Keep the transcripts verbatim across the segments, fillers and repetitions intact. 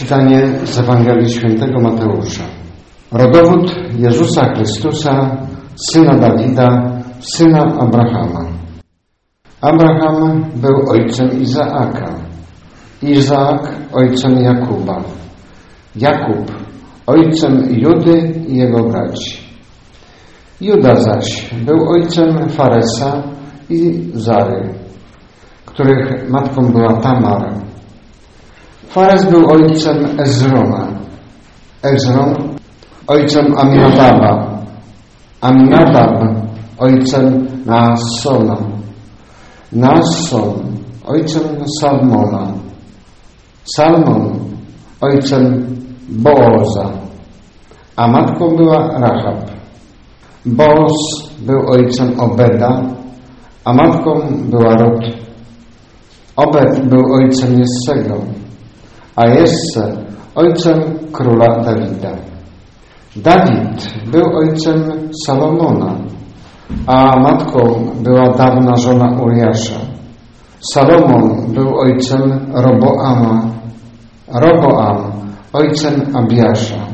Czytanie z Ewangelii Świętego Mateusza. Rodowód Jezusa Chrystusa, syna Dawida, syna Abrahama. Abraham był ojcem Izaaka, Izaak ojcem Jakuba, Jakub ojcem Judy i jego braci. Juda zaś był ojcem Faresa i Zary, których matką była Tamar. Fares był ojcem Ezrona, Ezron ojcem Aminadaba, Aminadab ojcem Naassona, Naasson ojcem Salmona, Salmon ojcem Booza, a matką była Rahab. Booz był ojcem Obeda, a matką była Rut. Obed był ojcem Jessego, a Jesse ojcem króla Dawida. Dawid był ojcem Salomona, a matką była dawna żona Uriasza. Salomon był ojcem Roboama, Roboam ojcem Abiasza,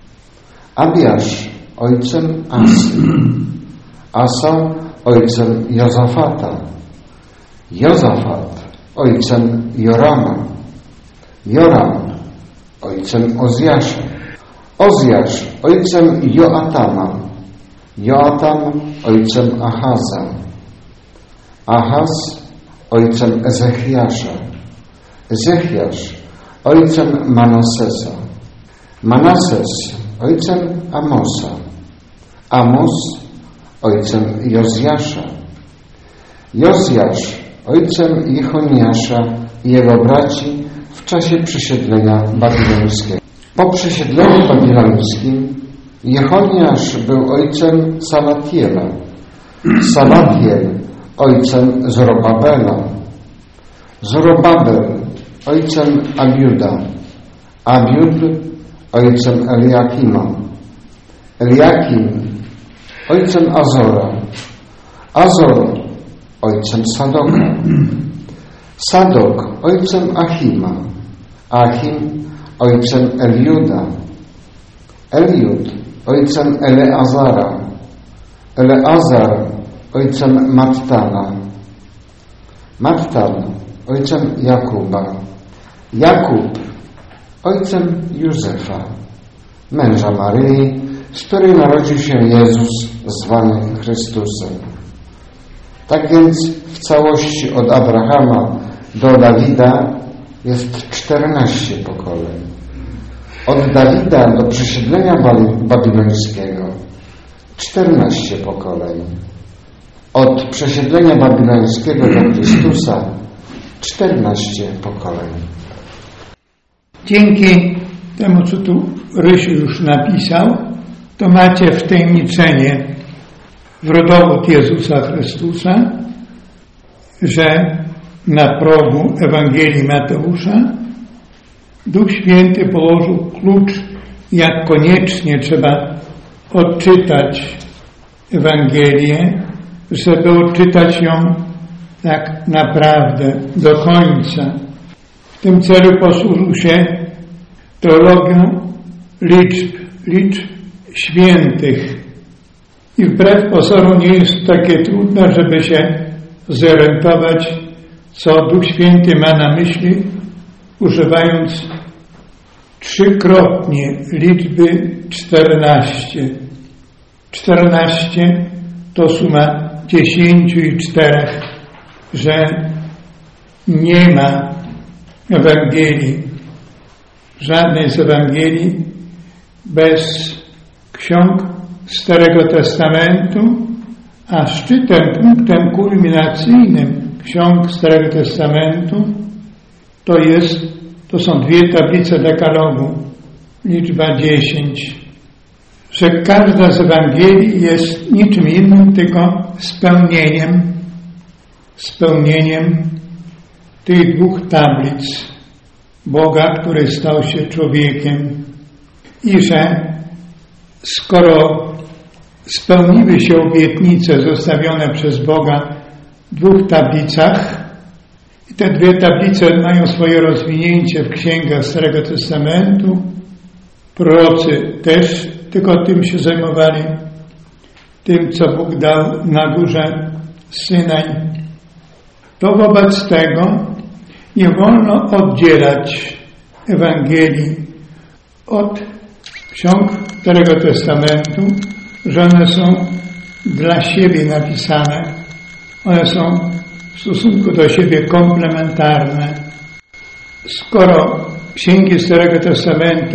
Abiasz ojcem Asy, Asa ojcem Jozafata, Jozafat ojcem Jorama, Joram ojcem Ozjasza, Ozjasz ojcem Joatama, Joatam ojcem Ahaza, Ahaz ojcem Ezechiasza, Ezechiasz ojcem Manasesa, Manases ojcem Amosa, Amos ojcem Jozjasza, Jozjasz ojcem Jechoniasza i jego braci w czasie przesiedlenia babilońskiego. Po przesiedleniu babilońskim Jechoniasz był ojcem Salatiela, Salatiel ojcem Zorobabela, Zorobabel ojcem Abiuda, Abiud ojcem Eliakima, Eliakim ojcem Azora, Azor ojcem Sadoka, Sadok ojcem Achima, Achim ojcem Eliuda, Eliud ojcem Eleazara, Eleazar ojcem Mattana, Mattan ojcem Jakuba, Jakub ojcem Józefa, męża Maryi, z której narodził się Jezus zwany Chrystusem. Tak więc w całości od Abrahama do Dawida jest czternaście pokoleń. Od Dawida do przesiedlenia babilońskiego czternaście pokoleń. Od przesiedlenia babilońskiego do Chrystusa czternaście pokoleń. Dzięki temu, co tu Rysiu już napisał, to macie wtajemniczenie w rodowód Jezusa Chrystusa, że na progu Ewangelii Mateusza Duch Święty położył klucz, jak koniecznie trzeba odczytać Ewangelię, żeby odczytać ją tak naprawdę do końca. W tym celu posłużył się teologią liczb, liczb świętych. I wbrew pozorom nie jest takie trudne, żeby się zorientować, co Duch Święty ma na myśli, używając trzykrotnie liczby czternaście. Czternaście to suma dziesięciu i czterech, że nie ma Ewangelii, żadnej z Ewangelii bez ksiąg Starego Testamentu, a szczytem, punktem kulminacyjnym ksiąg Starego Testamentu to jest, to są dwie tablice dekalogu, liczba dziesięć, że każda z Ewangelii jest niczym innym, tylko spełnieniem, spełnieniem tych dwóch tablic Boga, który stał się człowiekiem i że skoro spełniły się obietnice zostawione przez Boga w dwóch tablicach I te dwie tablice mają swoje rozwinięcie w księgach Starego Testamentu. Prorocy też tylko tym się zajmowali, tym, co Bóg dał na górze Synaj. To wobec tego nie wolno oddzielać Ewangelii od ksiąg Starego Testamentu, że one są dla siebie napisane. One są w stosunku do siebie komplementarne. Skoro księgi Starego Testamentu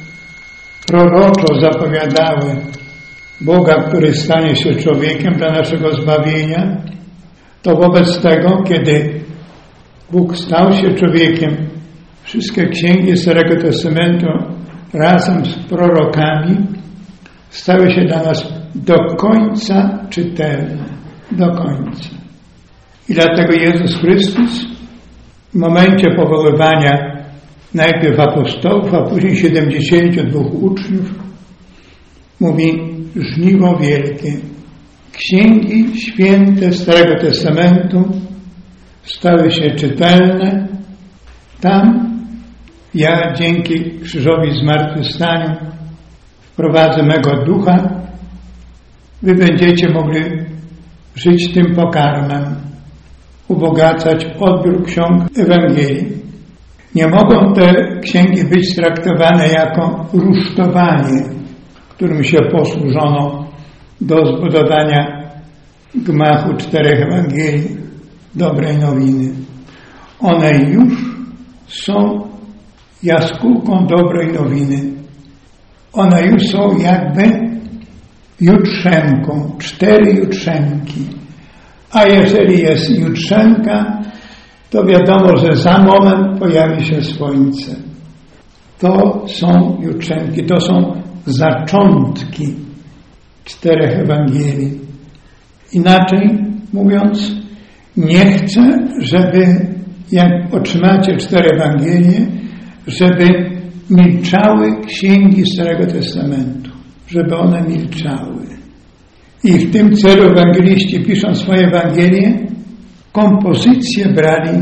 proroczo zapowiadały Boga, który stanie się człowiekiem dla naszego zbawienia, to wobec tego, kiedy Bóg stał się człowiekiem, wszystkie księgi Starego Testamentu razem z prorokami stały się dla nas do końca czytelne. Do końca. I dlatego Jezus Chrystus w momencie powoływania najpierw apostołów, a później siedemdziesięciu dwóch uczniów mówi: żniwo wielkie. Księgi święte Starego Testamentu stały się czytelne. Tam ja dzięki krzyżowi zmartwychwstaniu wprowadzę mego ducha. Wy będziecie mogli żyć tym pokarmem, ubogacać odbiór ksiąg Ewangelii. Nie mogą te księgi być traktowane jako rusztowanie, którym się posłużono do zbudowania gmachu czterech Ewangelii dobrej nowiny. One już są jaskółką dobrej nowiny. One już są jakby jutrzenką, cztery jutrzenki. A jeżeli jest jutrzenka, to wiadomo, że za moment pojawi się słońce. To są jutrzenki, to są zaczątki czterech Ewangelii. Inaczej mówiąc, nie chcę, żeby jak otrzymacie cztery Ewangelie, żeby milczały księgi Starego Testamentu, żeby one milczały. I w tym celu ewangeliści, pisząc swoje Ewangelie, kompozycje brali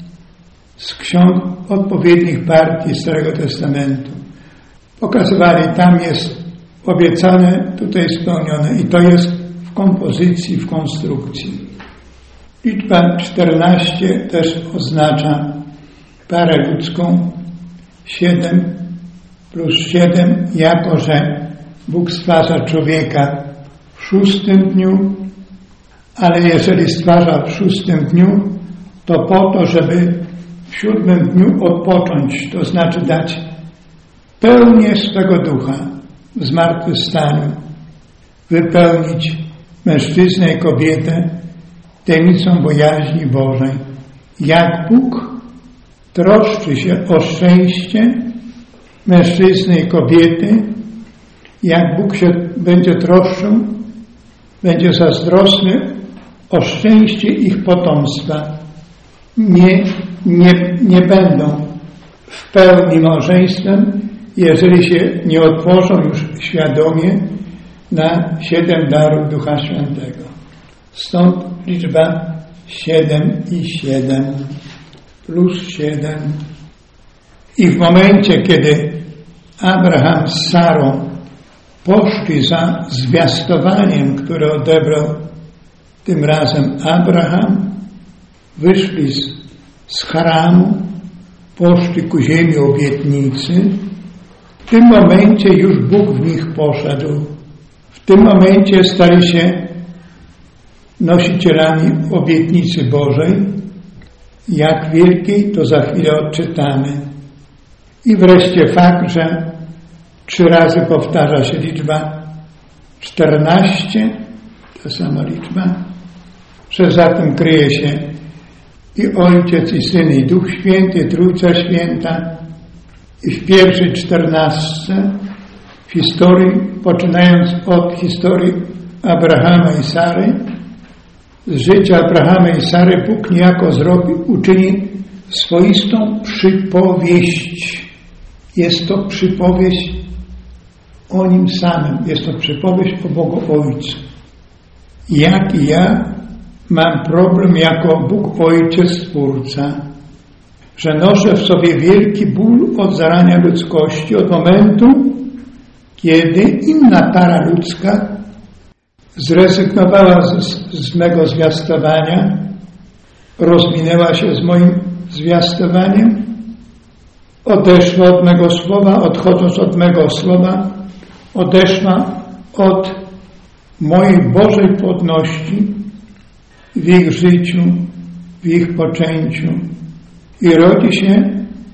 z ksiąg odpowiednich partii Starego Testamentu. Pokazywali, tam jest obiecane, tutaj spełnione, i to jest w kompozycji, w konstrukcji. Liczba czternaście też oznacza parę ludzką, siedem plus siedem, jako że Bóg stwarza człowieka w szóstym dniu, ale jeżeli stwarza w szóstym dniu, to po to, żeby w siódmym dniu odpocząć, to znaczy dać pełnię swego ducha w zmartwychwstaniu, wypełnić mężczyznę i kobietę tajemnicą bojaźni Bożej. Jak Bóg troszczy się o szczęście mężczyzny i kobiety, jak Bóg się będzie troszczył, będzie zazdrosny o szczęście ich potomstwa. Nie, nie, nie będą w pełni małżeństwem, jeżeli się nie otworzą już świadomie na siedem darów Ducha Świętego. Stąd liczba siedem i siedem plus siedem. I w momencie, kiedy Abraham z Sarą poszli za zwiastowaniem, które odebrał tym razem Abraham, wyszli z, z Haramu, poszli ku ziemi obietnicy. W tym momencie już Bóg w nich poszedł. W tym momencie stali się nosicielami obietnicy Bożej. Jak wielkiej, to za chwilę odczytamy. I wreszcie fakt, że trzy razy powtarza się liczba czternaście, ta sama liczba, że za tym kryje się i Ojciec, i Syn, i Duch Święty, Trójca Święta. I w pierwszej czternastce w historii, poczynając od historii Abrahama i Sary, z życia Abrahama i Sary Bóg niejako zrobi, uczyni swoistą przypowieść. Jest to przypowieść o Nim samym. Jest to przypowieść o Bogu Ojcu. Jak i ja mam problem jako Bóg Ojciec Stwórca, że noszę w sobie wielki ból od zarania ludzkości, od momentu, kiedy inna para ludzka zrezygnowała z, z mego zwiastowania, rozminęła się z moim zwiastowaniem, odeszła od mego słowa, odchodząc od mego słowa, odeszła od mojej Bożej płodności w ich życiu, w ich poczęciu i rodzi się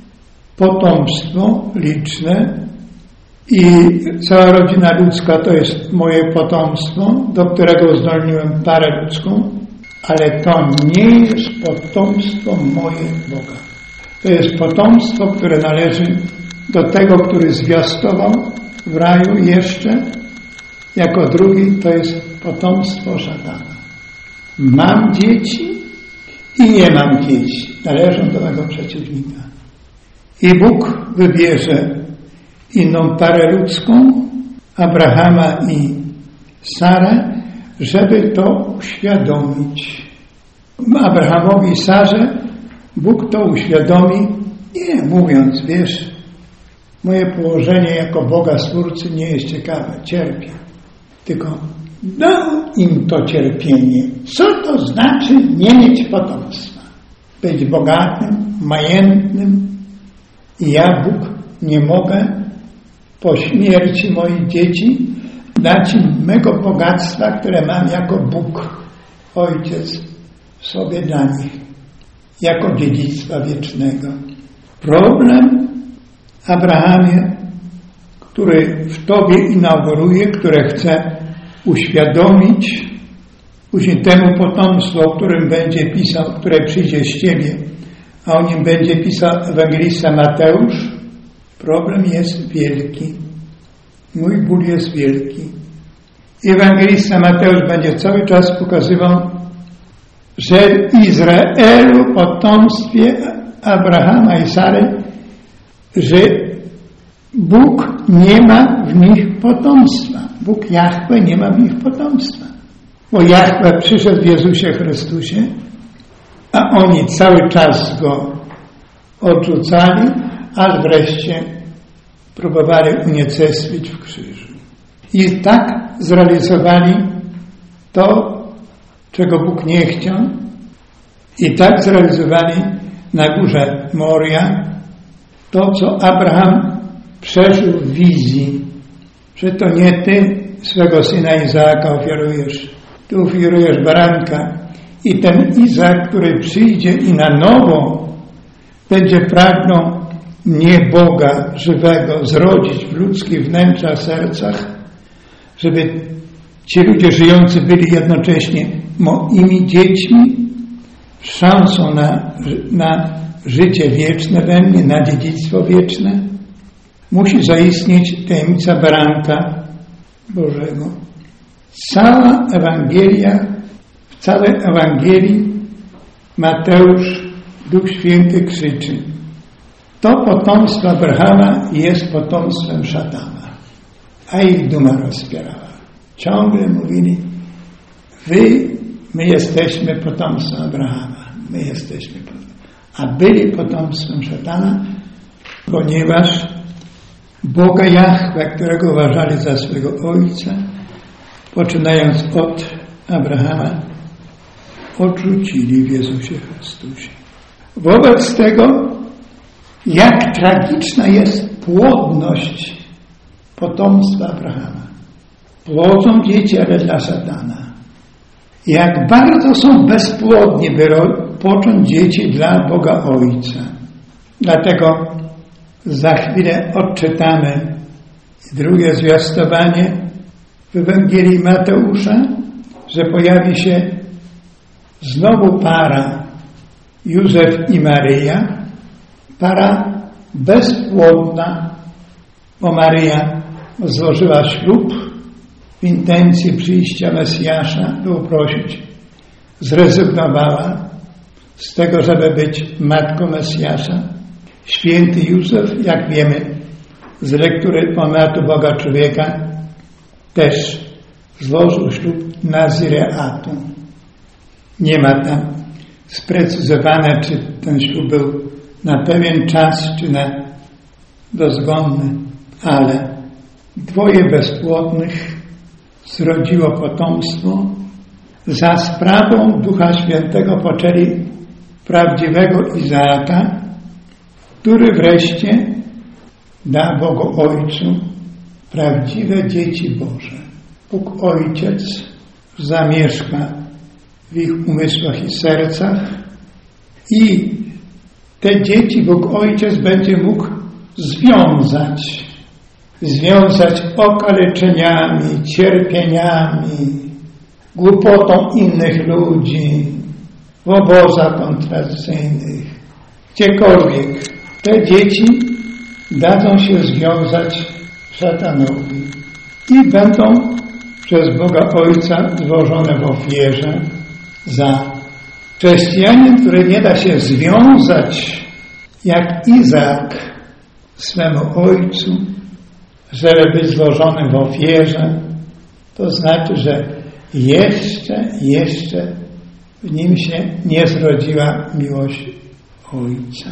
potomstwo liczne i cała rodzina ludzka to jest moje potomstwo, do którego uzdolniłem parę ludzką, ale to nie jest potomstwo moje Boga. To jest potomstwo, które należy do tego, który zwiastował w raju jeszcze. Jako drugi to jest potomstwo szatana. Mam dzieci i nie mam dzieci. Należą do mego przeciwnika. I Bóg wybierze inną parę ludzką, Abrahama i Sarę, żeby to uświadomić. Abrahamowi i Sarze Bóg to uświadomi, nie mówiąc, wiesz, moje położenie jako Boga Stwórcy nie jest ciekawe, cierpię. Tylko dał im to cierpienie. Co to znaczy nie mieć potomstwa? Być bogatym, majętnym i ja, Bóg, nie mogę po śmierci moich dzieci dać im mego bogactwa, które mam jako Bóg, Ojciec, sobie dla nich. Jako dziedzictwa wiecznego. Problem, Abrahamie, który w Tobie inauguruje, które chce uświadomić później temu potomstwu, o którym będzie pisał, które przyjdzie z Ciebie, a o nim będzie pisał ewangelista Mateusz. Problem jest wielki. Mój ból jest wielki. Ewangelista Mateusz będzie cały czas pokazywał, że Izraelu, potomstwie Abrahama i Sary, że Bóg nie ma w nich potomstwa. Bóg Jahwe nie ma w nich potomstwa. Bo Jahwe przyszedł w Jezusie Chrystusie, a oni cały czas Go odrzucali, aż wreszcie próbowali unicestwić w krzyżu. I tak zrealizowali to, czego Bóg nie chciał, i tak zrealizowali na górze Moria to, co Abraham przeżył w wizji, że to nie ty swego syna Izaaka ofiarujesz, ty ofiarujesz baranka i ten Izaak, który przyjdzie i na nowo będzie pragnął nie Boga żywego zrodzić w ludzkich wnętrzach, sercach, żeby ci ludzie żyjący byli jednocześnie moimi dziećmi, szansą na, na życie wieczne we mnie, na dziedzictwo wieczne, musi zaistnieć tajemnica baranka Bożego. Cała Ewangelia, w całej Ewangelii Mateusz, Duch Święty krzyczy: to potomstwo Abrahama jest potomstwem szatana, a ich duma rozpierała. Ciągle mówili: wy, my jesteśmy potomstwem Abrahama, my jesteśmy potomstwem. A byli potomstwem szatana, ponieważ Boga Jahwe, którego uważali za swego ojca, poczynając od Abrahama, odrzucili w Jezusie Chrystusie. Wobec tego, jak tragiczna jest płodność potomstwa Abrahama. Płodzą dzieci, ale dla szatana. Jak bardzo są bezpłodni, by począć dzieci dla Boga Ojca. Dlatego za chwilę odczytamy drugie zwiastowanie w Ewangelii Mateusza, że pojawi się znowu para Józef i Maryja, para bezpłodna, bo Maryja złożyła ślub w intencji przyjścia Mesjasza, by uprosić. Zrezygnowała z tego, żeby być matką Mesjasza. Święty Józef, jak wiemy z lektury pomatu Boga człowieka, też złożył ślub Nazireatu. Nie ma tam sprecyzowane, czy ten ślub był na pewien czas, czy na dozgonny, ale dwoje bezpłodnych zrodziło potomstwo. Za sprawą Ducha Świętego poczęli prawdziwego Izaaka, który wreszcie da Bogu Ojcu prawdziwe dzieci Boże. Bóg Ojciec zamieszka w ich umysłach i sercach i te dzieci Bóg Ojciec będzie mógł związać. Związać okaleczeniami, cierpieniami, głupotą innych ludzi, w obozach koncentracyjnych, gdziekolwiek. Te dzieci dadzą się związać szatanowi i będą przez Boga Ojca złożone w ofierze za chrześcijanin, który nie da się związać jak Izaak swemu ojcu, żeby być złożonym w ofierze, to znaczy, że jeszcze, jeszcze w nim się nie zrodziła miłość Ojca.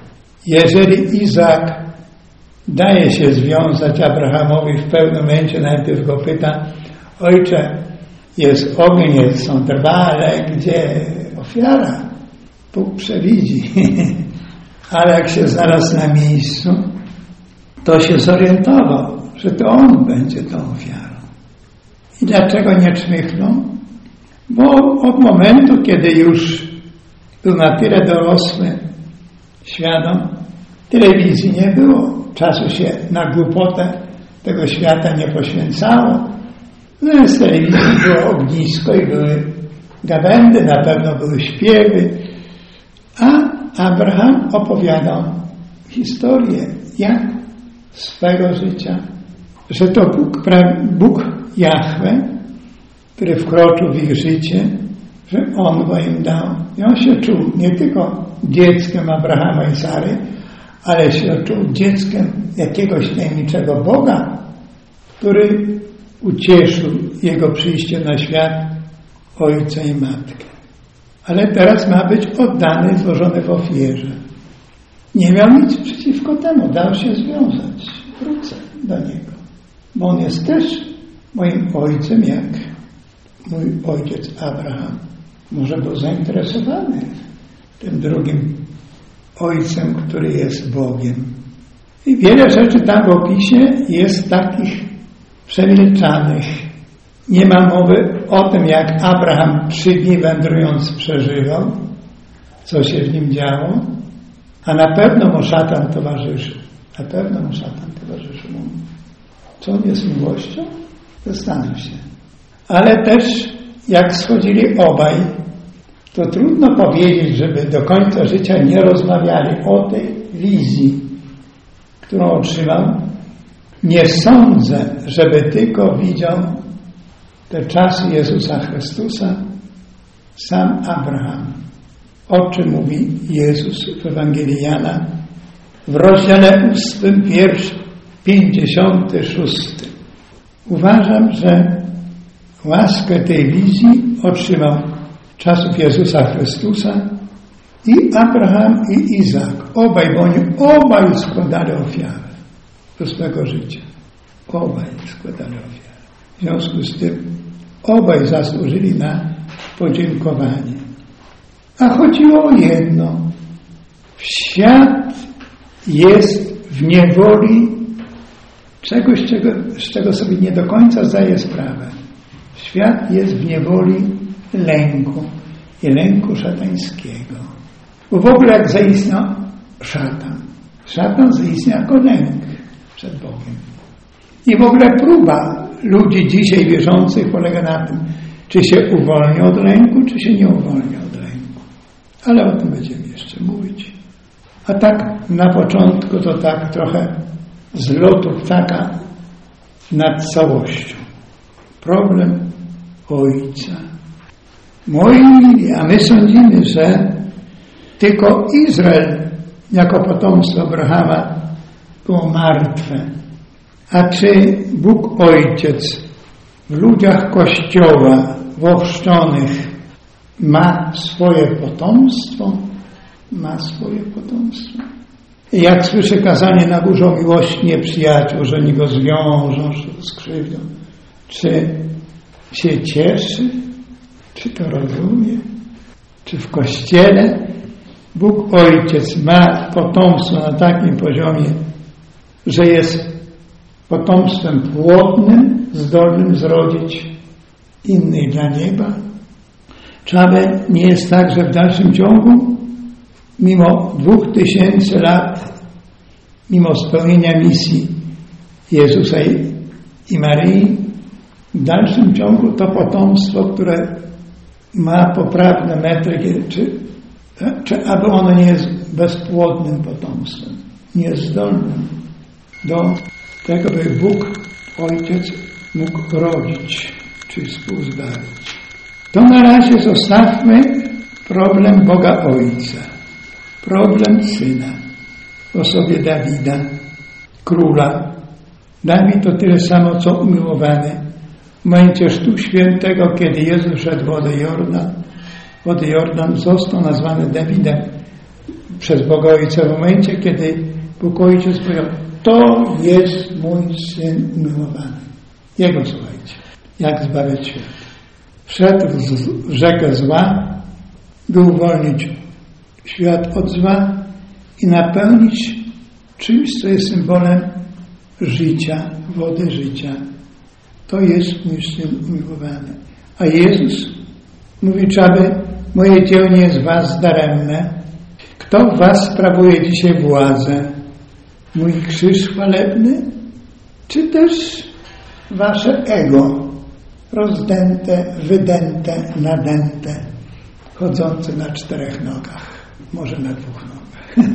Jeżeli Izaak daje się związać Abrahamowi w pewnym momencie, najpierw go pyta: Ojcze, jest ogień, są drwa, ale gdzie ofiara? Bóg przewidzi. Ale jak się znalazł na miejscu, to się zorientował, że to on będzie tą ofiarą. I dlaczego nie czmychnął? Bo od momentu, kiedy już był na tyle dorosły, świadom, telewizji nie było. Czasu się na głupotę tego świata nie poświęcało. No z telewizji było ognisko i były gawędy, na pewno były śpiewy. A Abraham opowiadał historię, jak swego życia, że to Bóg, Bóg Jahwe, który wkroczył w ich życie, że On go im dał. I on się czuł nie tylko dzieckiem Abrahama i Sary, ale się czuł dzieckiem jakiegoś tajemniczego Boga, który ucieszył jego przyjście na świat ojca i matkę. Ale teraz ma być oddany, złożony w ofierze. Nie miał nic przeciwko temu, dał się związać. Wrócę do niego. Bo on jest też moim ojcem, jak mój ojciec Abraham. Może był zainteresowany tym drugim ojcem, który jest Bogiem. I wiele rzeczy tam w opisie jest takich przemilczanych. Nie ma mowy o tym, jak Abraham trzy dni wędrując przeżywał, co się w nim działo, a na pewno mu szatan towarzyszył. Na pewno mu szatan towarzyszył. Co on jest miłością? Zastanów się. Ale też jak schodzili obaj, to trudno powiedzieć, żeby do końca życia nie rozmawiali o tej wizji, którą otrzymał. Nie sądzę, żeby tylko widział te czasy Jezusa Chrystusa sam Abraham. O czym mówi Jezus w Ewangelii Jana w rozdziale ósmym, wiersz pięćdziesiąty szósty. Uważam, że łaskę tej wizji otrzymał czasów Jezusa Chrystusa i Abraham i Izaak. Obaj, bo oni obaj składali ofiarę do swego życia. Obaj składali ofiarę. W związku z tym obaj zasłużyli na podziękowanie. A chodziło o jedno. Świat jest w niewoli czegoś, czego, z czego sobie nie do końca zdaję sprawę. Świat jest w niewoli lęku i lęku szatańskiego. Bo w ogóle jak zaistniał szatan. Szatan zaistniał jako lęk przed Bogiem. I w ogóle próba ludzi dzisiaj wierzących polega na tym, czy się uwolni od lęku, czy się nie uwolni od lęku. Ale o tym będziemy jeszcze mówić. A tak na początku to tak trochę z lotu ptaka nad całością. Problem Ojca. Moi mili, a my sądzimy, że tylko Izrael jako potomstwo Abrahama było martwe. A czy Bóg Ojciec w ludziach Kościoła, w ochrzczonych, ma swoje potomstwo, ma swoje potomstwo. I jak słyszę kazanie na górze miłości nieprzyjaciół, że oni go zwiążą, że go skrzywdzą, czy się cieszy, czy to rozumie, czy w Kościele Bóg Ojciec ma potomstwo na takim poziomie, że jest potomstwem płodnym, zdolnym zrodzić innych dla nieba? Czy aby nie jest tak, że w dalszym ciągu, mimo dwóch tysięcy lat, mimo spełnienia misji Jezusa i, i Maryi, w dalszym ciągu to potomstwo, które ma poprawne metry, czy, czy aby ono nie jest bezpłodnym potomstwem, nie jest zdolnym do tego, by Bóg Ojciec mógł rodzić, czy współzbawić. To na razie zostawmy problem Boga Ojca, problem Syna w osobie Dawida, króla. Dawid to tyle samo, co umiłowany. W momencie Chrztu Świętego, kiedy Jezus szedł wodę Jordan, wodę Jordan został nazwany Dawidem przez Boga Ojca. W momencie, kiedy Bóg Ojciec powiedział: to jest mój Syn umiłowany. Jego słuchajcie, jak zbawiać świat. Wszedł w rzekę zła, by uwolnić świat od zła i napełnić czymś, co jest symbolem życia, wody życia. To jest mój Syn umiłowany. A Jezus mówi, czy aby moje dzieło nie jest was daremne? Kto w was sprawuje dzisiaj władzę? Mój krzyż chwalebny? Czy też wasze ego rozdęte, wydęte, nadęte, chodzące na czterech nogach, może na dwóch nogach?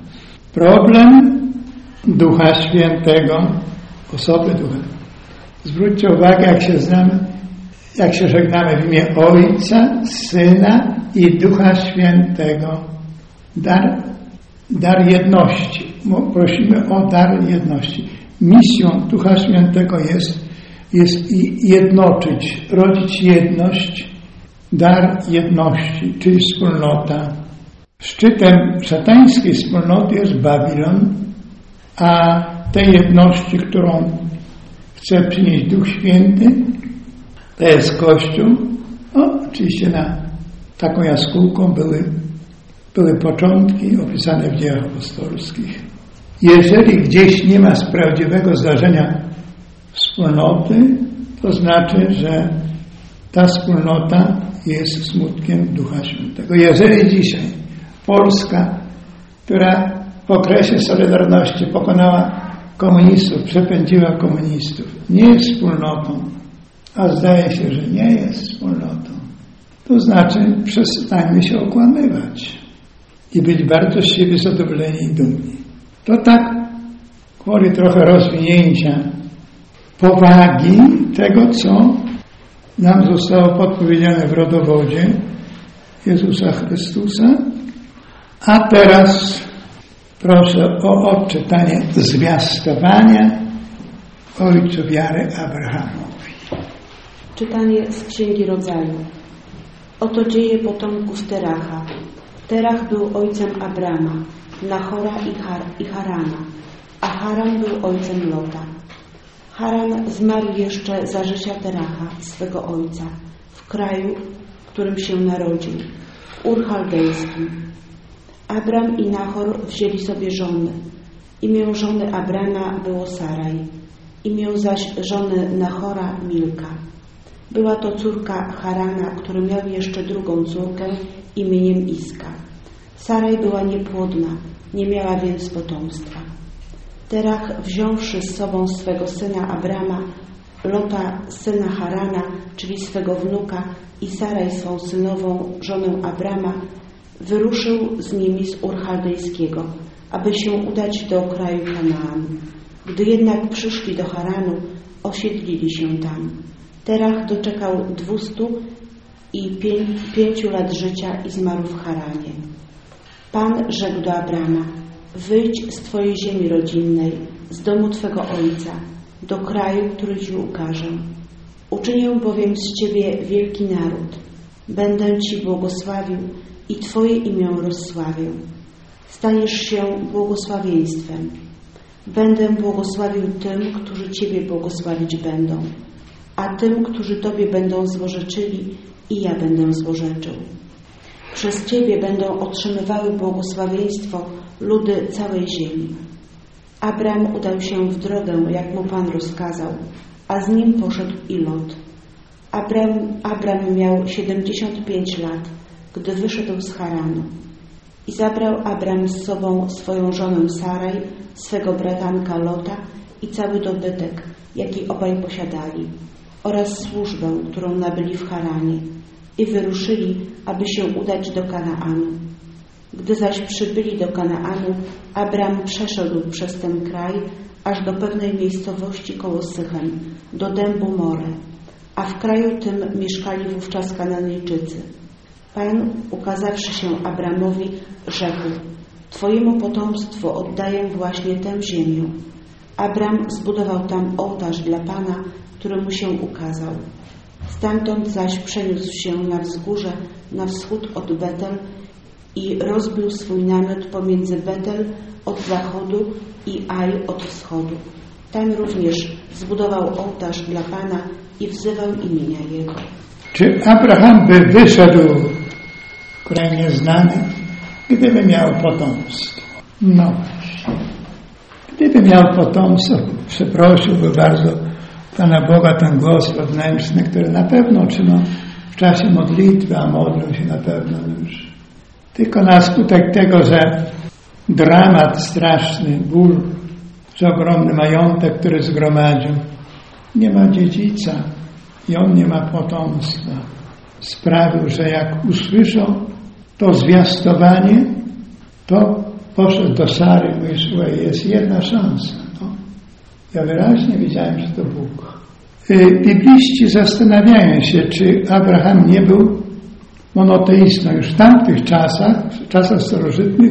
Problem Ducha Świętego, osoby Ducha. Zwróćcie uwagę, jak się znamy, jak się żegnamy w imię Ojca, Syna i Ducha Świętego. Dar, dar jedności. Prosimy o dar jedności. Misją Ducha Świętego jest, jest jednoczyć, rodzić jedność, dar jedności, czyli wspólnota. Szczytem szatańskiej wspólnoty jest Babilon, a tej jedności, którą chce przynieść Duch Święty, to jest Kościół. No, oczywiście na taką jaskółką były, były początki opisane w Dziejach Apostolskich. Jeżeli gdzieś nie ma z prawdziwego zdarzenia wspólnoty, to znaczy, że ta wspólnota jest smutkiem Ducha Świętego. Jeżeli dzisiaj Polska, która w okresie Solidarności pokonała komunistów, przepędziła komunistów, nie jest wspólnotą, a zdaje się, że nie jest wspólnotą, to znaczy przestańmy się okłamywać i być bardzo z siebie zadowoleni i dumni. To tak gwoli trochę rozwinięcia powagi tego, co nam zostało podpowiedziane w rodowodzie Jezusa Chrystusa. A teraz proszę o odczytanie zwiastowania Ojcu wiary Abrahamowi. Czytanie z Księgi Rodzaju. Oto dzieje potomków Teracha. Terach był ojcem Abrama, Nachora i, Har- i Harana, a Haran był ojcem Lota. Haran zmarł jeszcze za życia Teracha, swego ojca, w kraju, w którym się narodził, w Ur Chaldejskim. Abram i Nachor wzięli sobie żony. Imię żony Abrama było Saraj, imię zaś żony Nachora Milka. Była to córka Harana, który miał jeszcze drugą córkę imieniem Iska. Saraj była niepłodna, nie miała więc potomstwa. Terach, wziąwszy z sobą swego syna Abrama, Lota syna Harana, czyli swego wnuka, i Saraj swą synową, żonę Abrama, wyruszył z nimi z Ur Chaldejskiego, aby się udać do kraju Kanaan. Gdy jednak przyszli do Haranu, osiedlili się tam. Terach doczekał dwustu i pię- pięciu lat życia i zmarł w Haranie. Pan rzekł do Abrama: wyjdź z twojej ziemi rodzinnej, z domu twego ojca, do kraju, który ci ukażę. Uczynię bowiem z ciebie wielki naród. Będę Ci błogosławił i Twoje imię rozsławię. Staniesz się błogosławieństwem. Będę błogosławił tym, którzy Ciebie błogosławić będą, a tym, którzy Tobie będą złorzeczyli, i ja będę złorzeczył. Przez Ciebie będą otrzymywały błogosławieństwo ludy całej ziemi. Abram udał się w drogę, jak mu Pan rozkazał, a z nim poszedł i Lot. Abram, Abram miał siedemdziesiąt pięć lat, gdy wyszedł z Haranu. I zabrał Abram z sobą swoją żonę Saraj, swego bratanka Lota i cały dobytek, jaki obaj posiadali, oraz służbę, którą nabyli w Haranie, i wyruszyli, aby się udać do Kanaanu. Gdy zaś przybyli do Kanaanu, Abram przeszedł przez ten kraj, aż do pewnej miejscowości koło Sychem, do dębu More, a w kraju tym mieszkali wówczas Kananejczycy. Pan, ukazawszy się Abramowi, rzekł: Twojemu potomstwu oddaję właśnie tę ziemię. Abram zbudował tam ołtarz dla Pana, który mu się ukazał. Stamtąd zaś przeniósł się na wzgórze na wschód od Betel i rozbił swój namiot pomiędzy Betel od zachodu i Aj od wschodu. Tam również zbudował ołtarz dla Pana i wzywał imienia Jego. Czy Abraham by wyszedł w kraj nieznany, gdyby miał potomstwo? No właśnie. Gdyby miał potomstwo, przeprosiłby bardzo Pana Boga ten głos wewnętrzny, który na pewno otrzymał w czasie modlitwy, a modlił się na pewno już. Tylko na skutek tego, że dramat straszny, ból, że ogromny majątek, który zgromadził, nie ma dziedzica i on nie ma potomstwa, sprawił, że jak usłyszał to zwiastowanie, to poszedł do Sary i mówi: słuchaj, jest jedna szansa. No. Ja wyraźnie wiedziałem, że to Bóg. Bibliści zastanawiają się, czy Abraham nie był monoteistą. Już w tamtych czasach, w czasach starożytnych,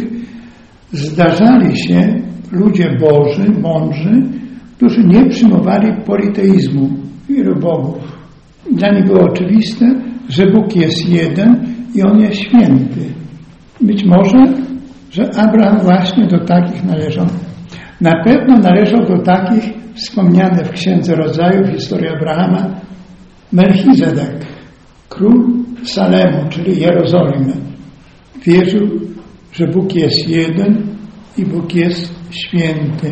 zdarzali się ludzie boży, mądrzy, którzy nie przyjmowali politeizmu, wielu bogów. Dla nich było oczywiste, że Bóg jest jeden i On jest święty. Być może, że Abraham właśnie do takich należał. Na pewno należał do takich wspomniane w Księdze Rodzaju, w historii Abrahama, Melchizedek, król Salemu, czyli Jerozolimy. Wierzył, że Bóg jest jeden i Bóg jest święty,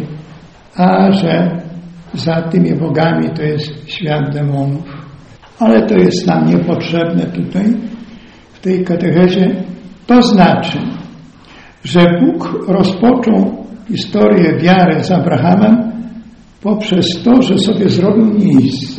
a że za tymi bogami to jest świat demonów. Ale to jest nam niepotrzebne tutaj, w tej katechezie. To znaczy, że Bóg rozpoczął historię wiary z Abrahamem poprzez to, że sobie zrobił miejsce.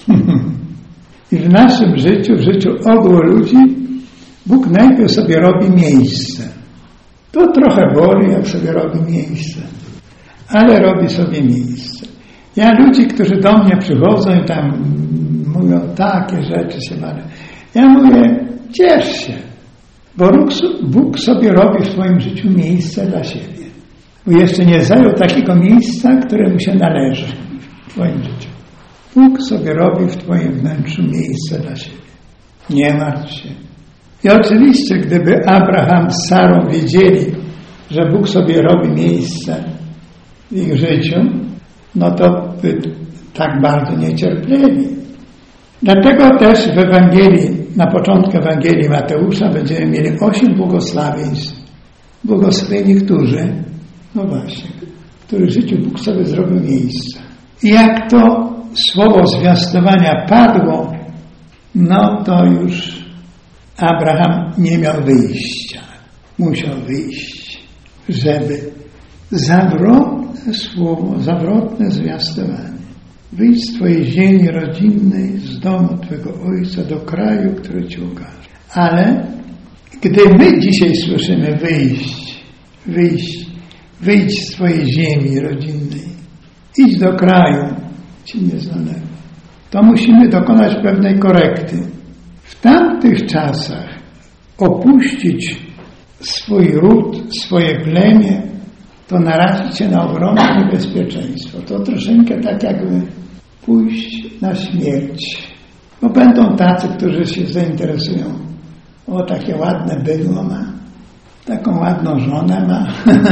I w naszym życiu, w życiu ogółu ludzi, Bóg najpierw sobie robi miejsce. To trochę boli, jak sobie robi miejsce, ale robi sobie miejsce. Ja ludzi, którzy do mnie przychodzą i tam mówią takie rzeczy się mają, ja mówię: ciesz się, bo Bóg sobie robi w twoim życiu miejsce dla siebie. Bo jeszcze nie zajął takiego miejsca, które mu się należy w twoim życiu. Bóg sobie robi w twoim wnętrzu miejsce dla siebie. Nie martw się. I oczywiście, gdyby Abraham z Sarą wiedzieli, że Bóg sobie robi miejsce w ich życiu, no to by tak bardzo nie cierpieli. Dlatego też w Ewangelii, na początku Ewangelii Mateusza będziemy mieli osiem błogosławieństw. Błogosławieni którzy, no właśnie, w których życiu Bóg sobie zrobił miejsce. I jak to słowo zwiastowania padło, no to już Abraham nie miał wyjścia. Musiał wyjść, żeby zawrotne słowo, zawrotne zwiastowanie. Wyjdź z twojej ziemi rodzinnej, z domu twego ojca do kraju, który ci ukaże. Ale gdy my dzisiaj słyszymy wyjść, wyjść, wyjdź z twojej ziemi rodzinnej, idź do kraju ci nieznanego, to musimy dokonać pewnej korekty. W tamtych czasach opuścić swój ród, swoje plemię, to narazić się na ogromne niebezpieczeństwo. To troszeczkę tak jakby pójść na śmierć. Bo będą tacy, którzy się zainteresują O, takie ładne bydło ma, taką ładną żonę ma,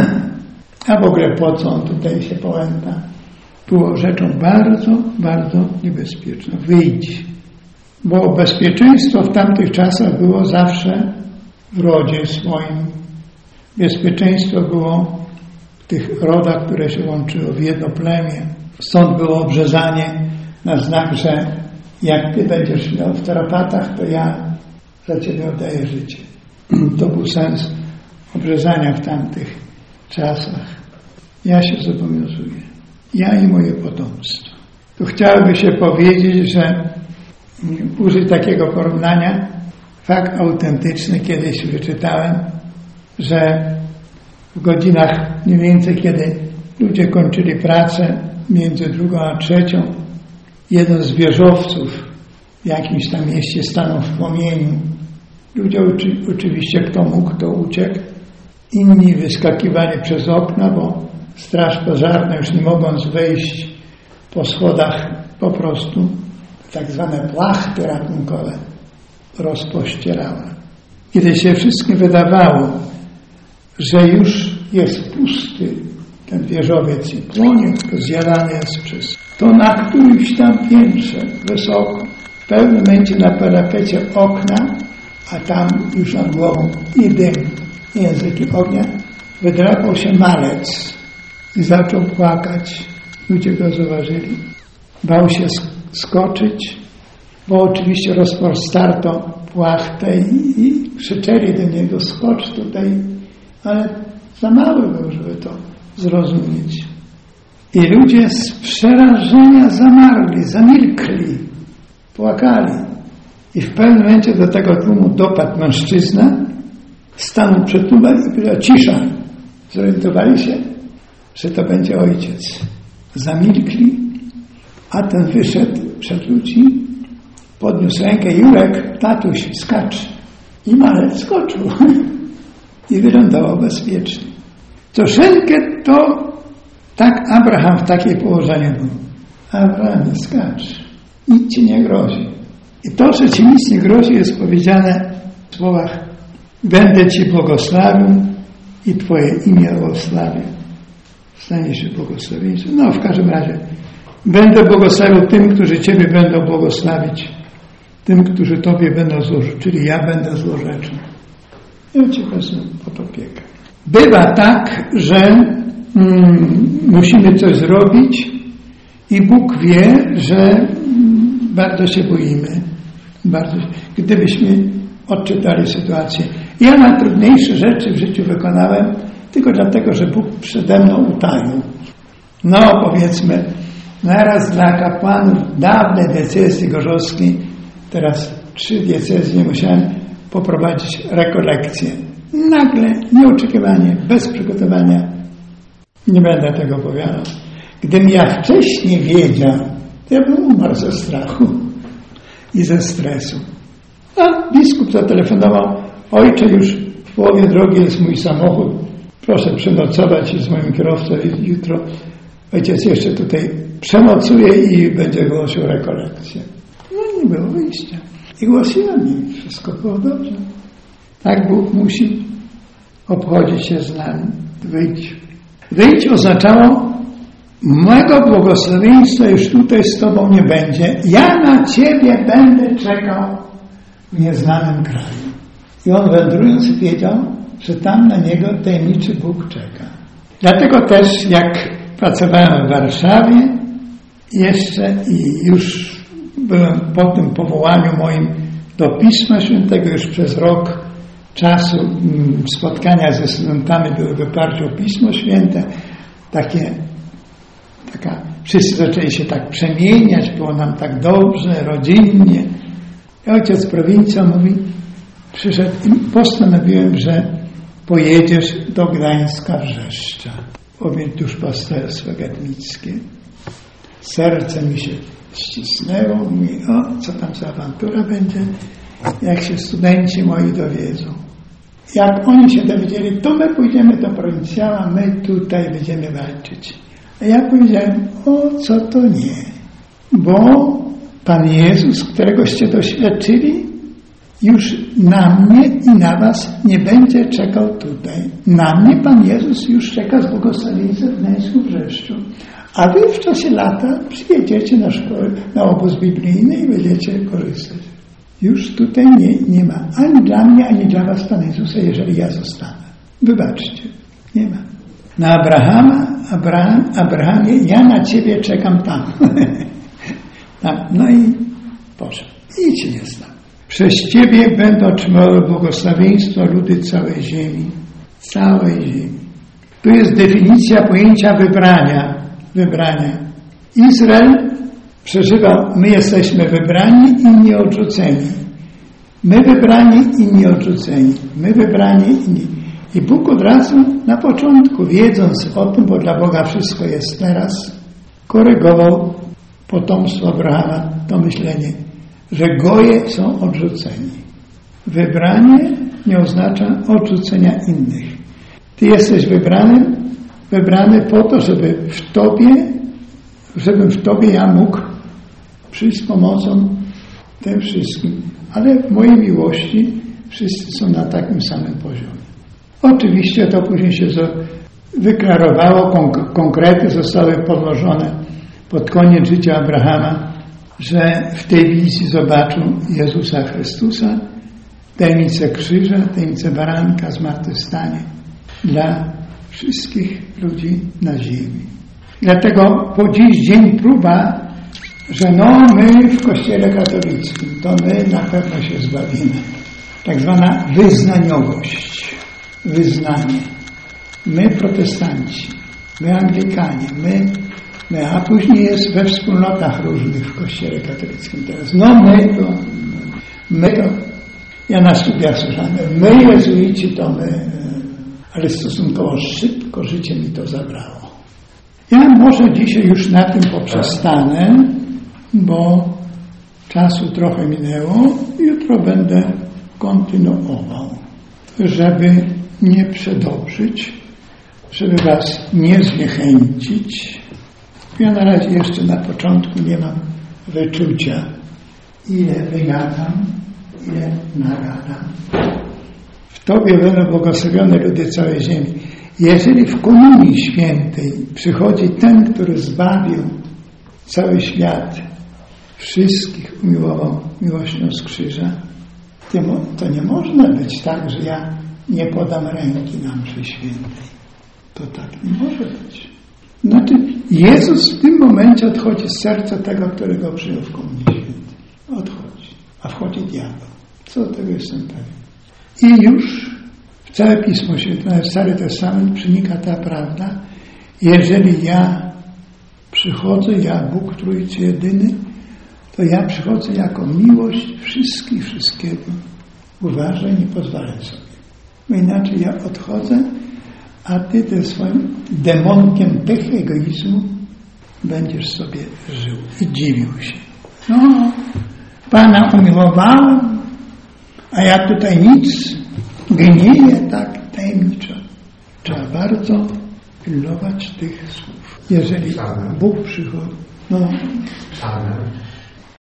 a w ogóle po co on tutaj się połęta? Było rzeczą bardzo, bardzo niebezpieczną. Wyjdź. Bo bezpieczeństwo w tamtych czasach było zawsze w rodzie swoim. Bezpieczeństwo było w tych rodach, które się łączyły w jedno plemię. Stąd było obrzezanie na znak, że jak ty będziesz miał w tarapatach, to ja za ciebie oddaję życie. To był sens obrzezania w tamtych czasach. Ja się zobowiązuję. Ja i moje potomstwo. Tu chciałoby się powiedzieć, że użyć takiego porównania, fakt autentyczny, kiedyś wyczytałem, że w godzinach mniej więcej, kiedy ludzie kończyli pracę między drugą a trzecią, jeden z wieżowców w jakimś tam mieście stanął w płomieniu. Ludzie oczywiście, kto mógł, to uciekł. Inni wyskakiwali przez okna, bo straż pożarna, już nie mogąc wejść po schodach, po prostu tak zwane płachty ratunkowe rozpościerała. Kiedy się wszystkim wydawało, że już jest pusty ten wieżowiec i płonie, to zjadany jest przez to na którymś tam piętrze wysoko, w pewnym momencie na parapecie okna, a tam już nad głową i dym, języki ognia, wydrapał się malec i zaczął płakać. Ludzie go zauważyli. Bał się skoczyć, bo oczywiście rozpostarto płachtę i, i krzyczeli do niego: skocz tutaj, ale za mały był, żeby to zrozumieć. I ludzie z przerażenia zamarli, zamilkli, płakali. I w pewnym momencie do tego tłumu dopadł mężczyzna, stanął przed tłumem i powiedział: cisza. Zorientowali się, że to będzie ojciec. Zamilkli, a ten wyszedł przed ludzi, podniósł rękę: Jurek, tatuś, skacz. I malec skoczył i wylądował bezpiecznie. Troszeczkę to tak Abraham w takiej położeniu był. Abraham, skacz, nic ci nie grozi. I to, że ci nic nie grozi, jest powiedziane w słowach: będę ci błogosławił i twoje imię błogosławię. Stanie się błogosławieństwem. No, w każdym razie będę błogosławił tym, którzy ciebie będą błogosławić, tym, którzy tobie będą złożyć, czyli ja będę złorzeczny. Ja cię wezmę pod opiekę. Bywa tak, że mm, musimy coś zrobić i Bóg wie, że mm, bardzo się boimy. Bardzo się, gdybyśmy odczytali sytuację. Ja najtrudniejsze rzeczy w życiu wykonałem tylko dlatego, że Bóg przede mną utaił. No, powiedzmy, naraz dla kapłanów dawnej diecezji gorzowskiej, teraz trzy diecezje musiałem poprowadzić rekolekcję. Nagle, nieoczekiwanie, bez przygotowania. Nie będę tego opowiadał. Gdybym ja wcześniej wiedział, to ja bym umarł ze strachu i ze stresu. A biskup zatelefonował: ojcze, już w połowie drogi jest mój samochód, proszę przenocować z moim kierowcą i jutro ojciec jeszcze tutaj przenocuje i będzie głosił rekolekcję. No nie było wyjścia. I głosiłem i wszystko było dobrze. Tak Bóg musi obchodzić się z nami. Wyjdź. Wyjdź oznaczało: mego błogosławieństwa już tutaj z tobą nie będzie. Ja na ciebie będę czekał w nieznanym kraju. I on, wędrując, wiedział, że tam na niego tajemniczy Bóg czeka. Dlatego też, jak pracowałem w Warszawie jeszcze i już byłem po tym powołaniu moim do Pisma Świętego, już przez rok czasu spotkania ze studentami były w oparciu o Pismo Święte, takie, taka, wszyscy zaczęli się tak przemieniać, było nam tak dobrze, rodzinnie. I ojciec prowincja mówi, przyszedł i postanowiłem, że pojedziesz do Gdańska Wrzeszcza, objęć duszpasterstwo gatmickie. Serce mi się ścisnęło, mówi: o, co tam za awantura będzie, jak się studenci moi dowiedzą. Jak oni się dowiedzieli, to my pójdziemy do prowincjała, my tutaj będziemy walczyć. A ja powiedziałem: o, co to nie, bo Pan Jezus, któregoście doświadczyli, już na mnie i na was nie będzie czekał tutaj. Na mnie Pan Jezus już czeka z błogosławieństwem w Gdańsku Brzeszczu. A wy w czasie lata przyjedziecie na szkołę, na obóz biblijny i będziecie korzystać. Już tutaj nie, nie ma ani dla mnie, ani dla was Pana Jezusa, jeżeli ja zostanę. Wybaczcie, nie ma. Na Abrahama, Abraham, Abrahamie, ja na ciebie czekam tam. tam. No i poszedł. Nic nie stał. Przez ciebie będą otrzymywały błogosławieństwo ludy całej ziemi. Całej ziemi. Tu jest definicja pojęcia wybrania. Wybrania. Izrael przeżywał, my jesteśmy wybrani i nieodrzuceni. My wybrani i nieodrzuceni. My wybrani i nie. I Bóg od razu na początku, wiedząc o tym, bo dla Boga wszystko jest teraz, korygował potomstwo Abrahama to myślenie, że goje są odrzuceni. Wybranie nie oznacza odrzucenia innych. Ty jesteś wybranym, wybrany po to, żeby w Tobie, żebym w Tobie ja mógł przyjść z pomocą tym wszystkim. Ale w mojej miłości wszyscy są na takim samym poziomie. Oczywiście to później się wyklarowało, konk- konkrety zostały podłożone pod koniec życia Abrahama, że w tej wizji zobaczył Jezusa Chrystusa, tajemnicę krzyża, tajemnicę baranka, zmartwychwstanie dla wszystkich ludzi na ziemi. Dlatego po dziś dzień próba, że no my w Kościele katolickim, to my na pewno się zbawimy. Tak zwana wyznaniowość, wyznanie. My protestanci, my anglikanie, my, my, a później jest we wspólnotach różnych w Kościele katolickim teraz. No my to, my to, ja na studiach słyszałem, my jezuici to my, ale stosunkowo szybko życie mi to zabrało. Ja może dzisiaj już na tym poprzestanę, bo czasu trochę minęło. Jutro będę kontynuował, żeby nie przedobrzyć, żeby was nie zniechęcić. Ja na razie jeszcze na początku nie mam wyczucia, ile wygadam, ile nagadam. W Tobie będą błogosławione ludy całej ziemi. Jeżeli w Komunii Świętej przychodzi ten, który zbawił cały świat, wszystkich umiłował miłością z krzyża, to nie można być tak, że ja nie podam ręki na mszy świętej. To tak nie może być. Znaczy, Jezus w tym momencie odchodzi z serca tego, którego przyjął w Komunii Świętej. Odchodzi. A wchodzi diabeł. Co do tego jestem pewien. I już w całe Pismo Święte, w Stary Testament przenika ta prawda. Jeżeli ja przychodzę, ja Bóg Trójcy Jedyny, to ja przychodzę jako miłość wszystkich, wszystkiego. Uważaj, nie pozwalaj sobie. Bo inaczej ja odchodzę, a ty tym swoim demonkiem tych egoizmu będziesz sobie żył i dziwił się. No, Pana umiłowałem, a ja tutaj nic, gniję tak tajemniczo. Trzeba bardzo pilnować tych słów. Jeżeli Bóg przychodzi, no.